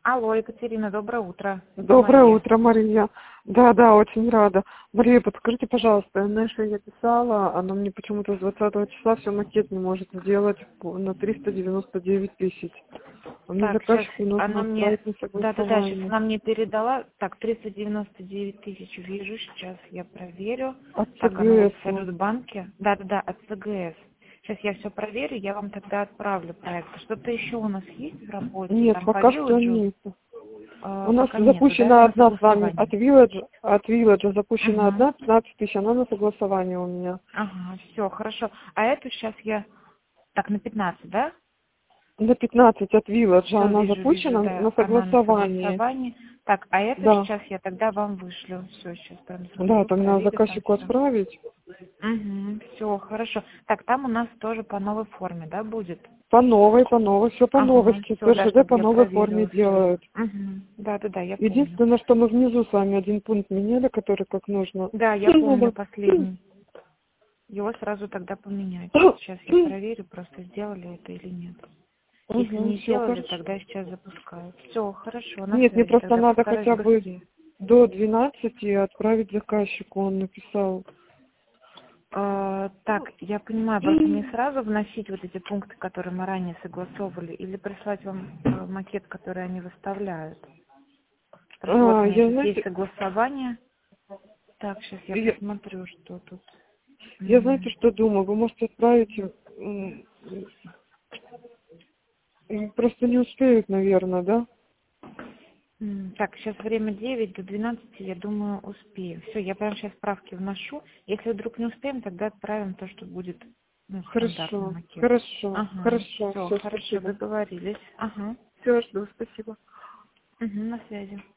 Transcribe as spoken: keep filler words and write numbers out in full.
Алло, Екатерина, доброе утро. Это Доброе Мария. утро, Мария. Да, да, очень рада. Мария, подскажите, пожалуйста, знаешь, я писала, она мне почему-то с двадцатого числа все макет не может сделать по- на триста девяносто девять тысяч. А мне Так, сейчас заказчику нужно она мне... отправить на Да-да-да, сейчас согласование. она мне передала... Так, триста девяносто девять тысяч вижу, сейчас я проверю. От Так, оно вот ЦГС. в Салют-банке. Да-да-да, от ЦГС. Сейчас я все проверю, я вам тогда отправлю проект. Что-то еще у нас есть в работе? Нет, Там по пока что Вилладжу? нет. Э, У нас пока нету, да? запущена На одна с вами согласовании. от Village, от Village запущена Угу. одна пятнадцать тысяч, она на согласование у меня. Ага, все, хорошо. А эту сейчас я... Так, на пятнадцать, да? На пятнадцать от Village Все, она вижу, вижу, запущена да, на она на согласование. согласовании. Так, а это Да. сейчас я тогда вам вышлю. Все, сейчас прям Да, смотрю, там надо проверю там заказчику все. отправить. Угу, все, хорошо. Так, там у нас тоже по новой форме, да, будет? По новой, по новой, все по новой. Ага, все, да, ТРЖД чтобы по я новой форме проверила все. делают. Угу, да, да, да, я помню. Единственное, что мы внизу с вами один пункт меняли, который как нужно. Да, я помню последний. Его сразу тогда поменять. Сейчас я проверю, просто сделали это или нет. Если Угу, не все, сделали, хорошо. тогда сейчас запускаю. Все, хорошо, на Нет, мне связи, просто тогда надо постараюсь хотя бы быстрее. до двенадцати отправить заказчику, он написал. А, так, я понимаю, просто мне сразу вносить вот эти пункты, которые мы ранее согласовывали, или прислать вам э, макет, который они выставляют? Просто вот у А, меня я, сейчас есть знаете, согласование. Так, сейчас я я, посмотрю, что тут. я знаете, М, что думаю, вы можете отправить, м, м, просто не успеют, наверное, да? м, Так, сейчас время девять до двенадцати, я думаю, успеем. Все, я прямо сейчас справки вношу. Если вдруг не успеем, тогда отправим то, что будет, ну, стандартный Хорошо, макет. хорошо, Ага, хорошо, все, все, хорошо, спасибо. договорились. Ага, Все, жду, спасибо. угу, на связи.